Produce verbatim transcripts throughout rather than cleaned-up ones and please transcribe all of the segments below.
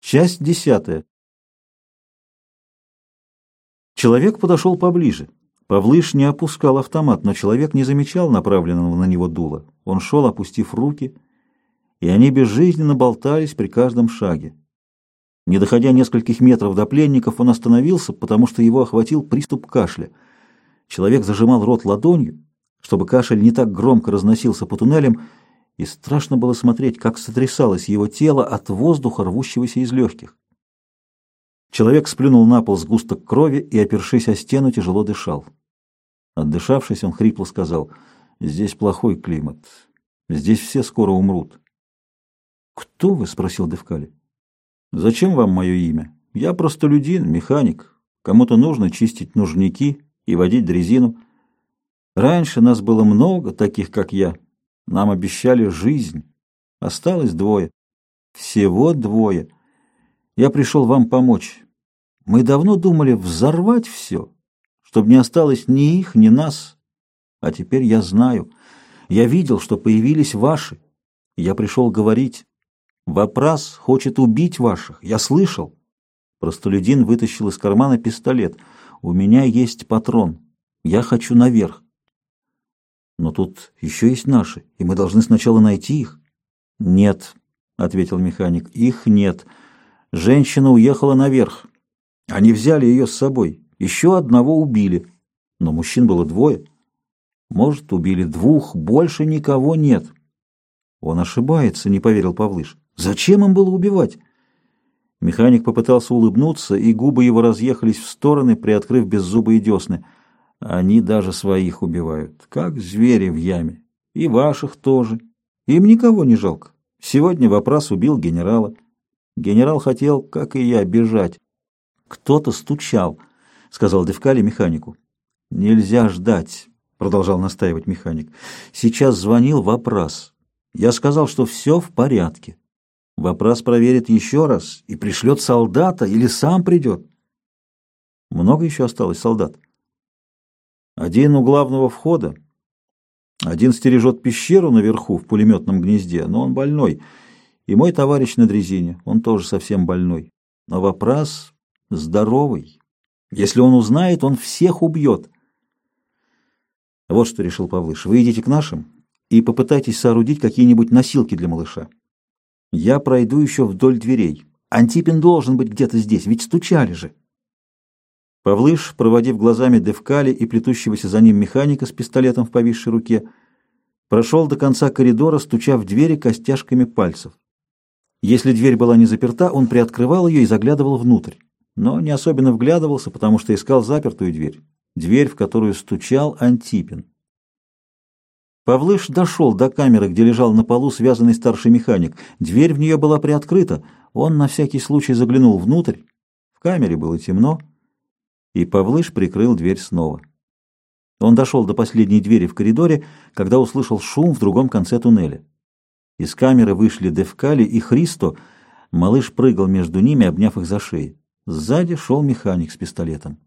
Часть десятая. Человек подошел поближе. Павлыш не опускал автомат, но человек не замечал направленного на него дула. Он шел, опустив руки, и они безжизненно болтались при каждом шаге. Не доходя нескольких метров до пленников, он остановился, потому что его охватил приступ кашля. Человек зажимал рот ладонью, чтобы кашель не так громко разносился по туннелям, и страшно было смотреть, как сотрясалось его тело от воздуха, рвущегося из легких. Человек сплюнул на пол сгусток крови и, опершись о стену, тяжело дышал. Отдышавшись, он хрипло сказал: «Здесь плохой климат. Здесь все скоро умрут». «Кто вы?» — спросил Девкали. «Зачем вам мое имя? Я простолюдин, механик. Кому-то нужно чистить нужники и водить дрезину. Раньше нас было много таких, как я. Нам обещали жизнь. Осталось двое. Всего двое. Я пришел вам помочь. Мы давно думали взорвать все, чтобы не осталось ни их, ни нас. А теперь я знаю. Я видел, что появились ваши. Я пришел говорить. Вапрас хочет убить ваших. Я слышал». Простолюдин вытащил из кармана пистолет. «У меня есть патрон. Я хочу наверх». «Но тут еще есть наши, и мы должны сначала найти их». «Нет», — ответил механик, — «их нет. Женщина уехала наверх. Они взяли ее с собой. Еще одного убили. Но мужчин было двое. Может, убили двух, больше никого нет». «Он ошибается», — не поверил Павлыш. «Зачем им было убивать?» Механик попытался улыбнуться, и губы его разъехались в стороны, приоткрыв беззубые десны. «Они даже своих убивают, как звери в яме. И ваших тоже. Им никого не жалко. Сегодня Вапрас убил генерала. Генерал хотел, как и я, бежать. Кто-то стучал», — сказал Девкали механику. «Нельзя ждать», — продолжал настаивать механик. «Сейчас звонил Вапрас. Я сказал, что все в порядке. Вапрас проверит еще раз и пришлет солдата или сам придет». «Много еще осталось солдат?» «Один у главного входа. Один стережет пещеру наверху в пулеметном гнезде, но он больной. И мой товарищ на дрезине, он тоже совсем больной. Но Вапрас здоровый. Если он узнает, он всех убьет». «Вот что решил Павлыш. Вы идите к нашим и попытайтесь соорудить какие-нибудь носилки для малыша. Я пройду еще вдоль дверей. Антипин должен быть где-то здесь, ведь стучали же». Павлыш, проводив глазами Девкали и плетущегося за ним механика с пистолетом в повисшей руке, прошел до конца коридора, стуча в двери костяшками пальцев. Если дверь была не заперта, он приоткрывал ее и заглядывал внутрь, но не особенно вглядывался, потому что искал запертую дверь, дверь, в которую стучал Антипин. Павлыш дошел до камеры, где лежал на полу связанный старший механик. Дверь в нее была приоткрыта. Он на всякий случай заглянул внутрь. В камере было темно, и Павлыш прикрыл дверь снова. Он дошел до последней двери в коридоре, когда услышал шум в другом конце туннеля. Из камеры вышли Девкали и Христо. Малыш прыгал между ними, обняв их за шеи. Сзади шел механик с пистолетом.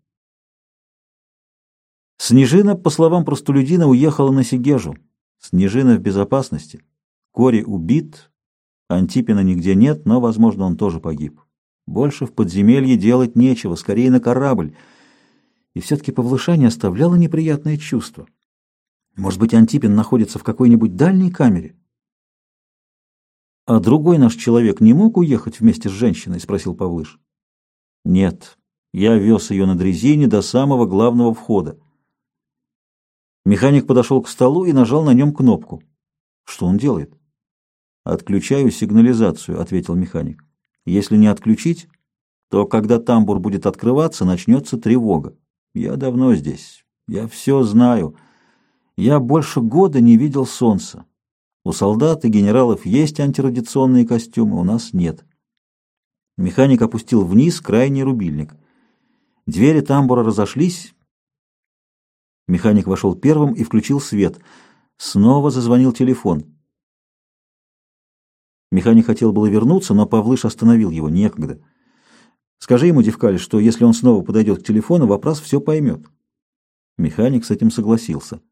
Снежина, по словам простолюдина, уехала на Сегежу. Снежина в безопасности. Кори убит, Антипина нигде нет, но, возможно, он тоже погиб. Больше в подземелье делать нечего, скорее на корабль. И все-таки Павлыша не оставляло неприятное чувство. Может быть, Антипин находится в какой-нибудь дальней камере? «А другой наш человек не мог уехать вместе с женщиной?» — спросил Павлыш. «Нет, я вез ее на дрезине до самого главного входа». Механик подошел к столу и нажал на нем кнопку. «Что он делает?» «Отключаю сигнализацию», — ответил механик. «Если не отключить, то когда тамбур будет открываться, начнется тревога. Я давно здесь. Я все знаю. Я больше года не видел солнца. У солдат и генералов есть антирадиационные костюмы, у нас нет». Механик опустил вниз крайний рубильник. Двери тамбура разошлись. Механик вошел первым и включил свет. Снова зазвонил телефон. Механик хотел было вернуться, но Павлыш остановил его. Некогда. «Скажи ему, Девкали, что если он снова подойдет к телефону, вопрос все поймет». Механик с этим согласился.